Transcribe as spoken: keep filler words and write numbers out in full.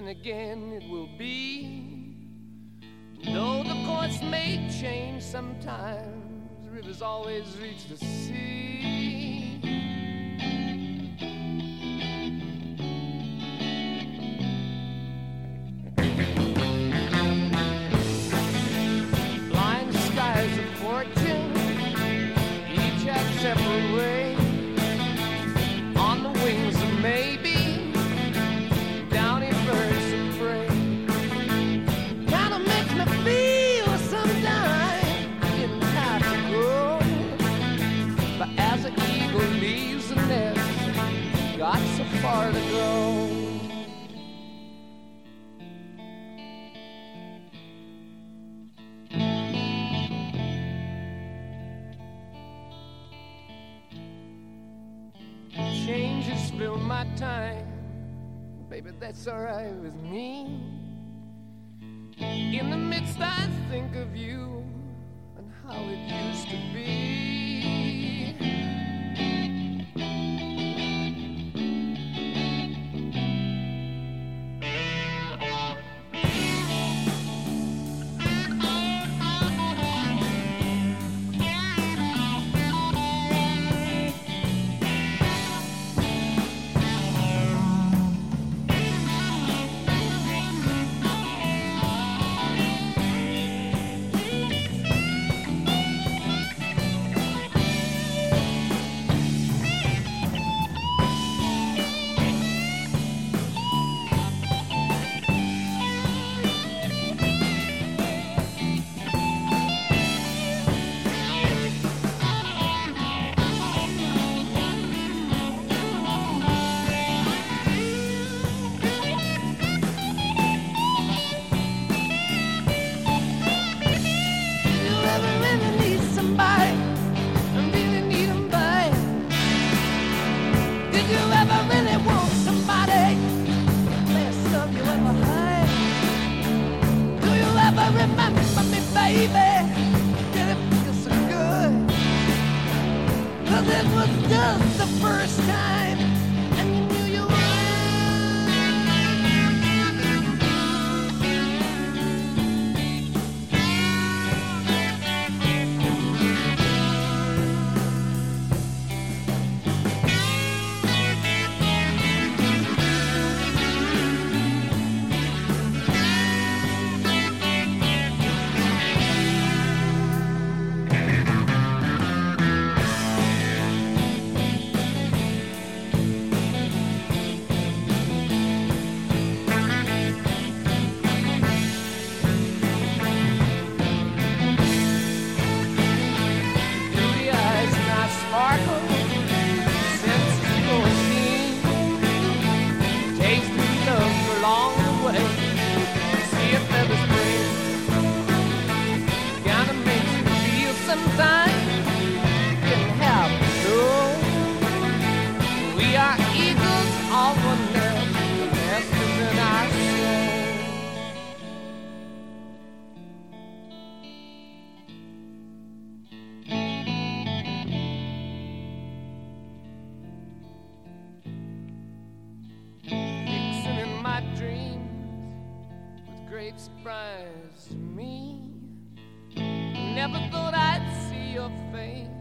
again it will be. Though the course may change sometimes, rivers always reach the sea. Blind skies of fortune, each have separate way. On the wings of maybe, downy birds of prey. Kinda makes me feel sometimes I didn't have to go. But as an eagle leaves the nest, got so far to go. Changes fill my time, baby, that's alright with me. In the midst I think of you and how it used to be. Surprise to me. Never thought I'd see your face